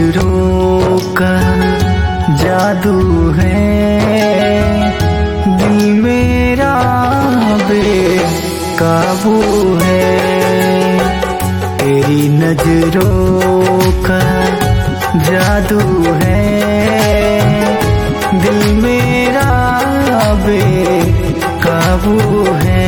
नजरों का जादू है, दिल मेरा बेकाबू है। तेरी नजरों का जादू है, दिल मेरा बेकाबू है।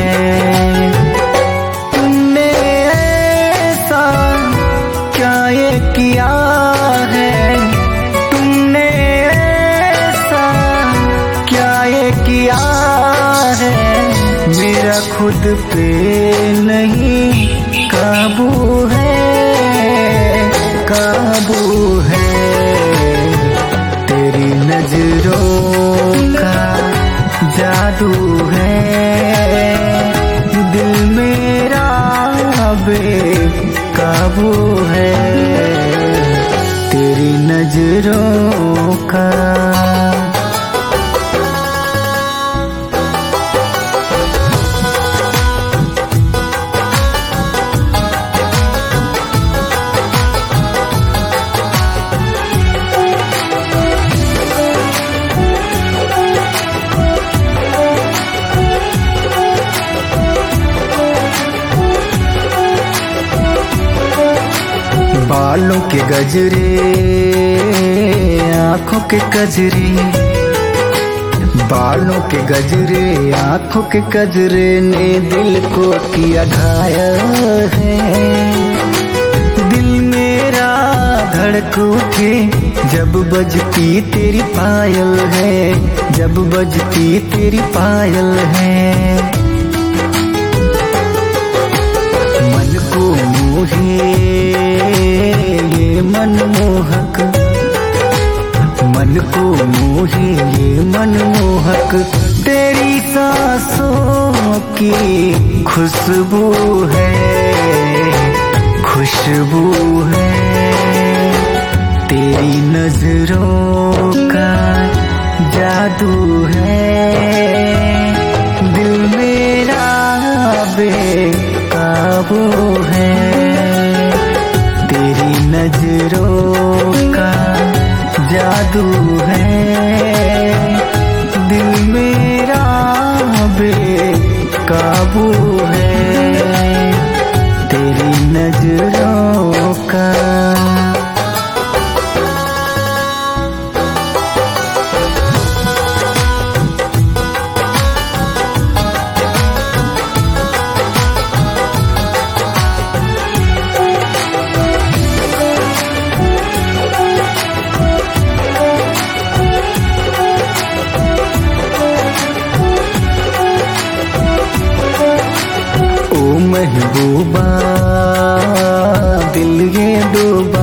तुमने ऐसा क्या ये किया है, तुमने ऐसा क्या ये किया है, मेरा खुद पे नहीं काबू है, काबू है। तेरी नजरों का जादू है, दिल मेरा बेकाबू है। तेरी नजरों का बालों के गजरे, आँखों के कजरे, बालों के गजरे, आँखों के कजरे ने दिल को किया घायल है। दिल मेरा धड़क उठे जब बजती तेरी पायल है, जब बजती तेरी पायल है। मन को मोहे ये मनमोहक, मन को मोहे ये मनमोहक, तेरी सांसों की खुशबू है, खुशबू है। तेरी नजरों का जादू है, दिल मेरा बेकाबू है। तेरी नजरों का जादू है, दिल मेरा बेकाबू है। तेरी नजरों का महबूबा दिल ये डूबा,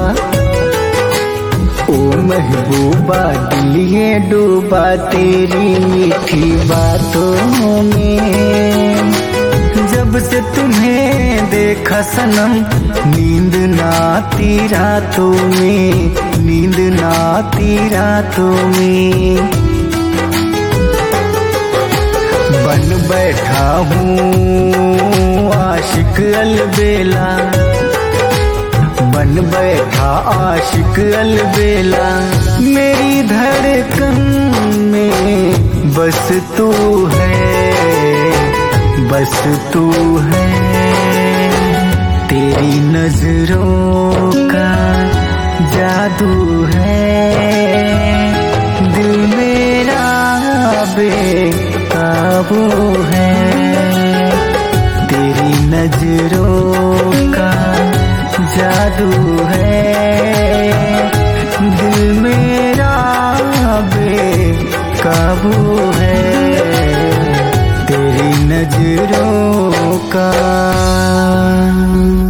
ओ महबूबा दिल ये डूबा तेरी मीठी बातों में। जब से तुम्हें देखा सनम, नींद ना आती रातों में, नींद ना आती रातों में। बन बैठा हूँ आशिक अलबेला, बन बैठा आशिक अलबेला। मेरी धड़कन में बस तू है, बस तू है। तेरी नजरों का जादू है, दिल मेरा बेकाबू है। तेरी नजरों का जादू है, दिल मेरा बेकाबू है। तेरी नजरों का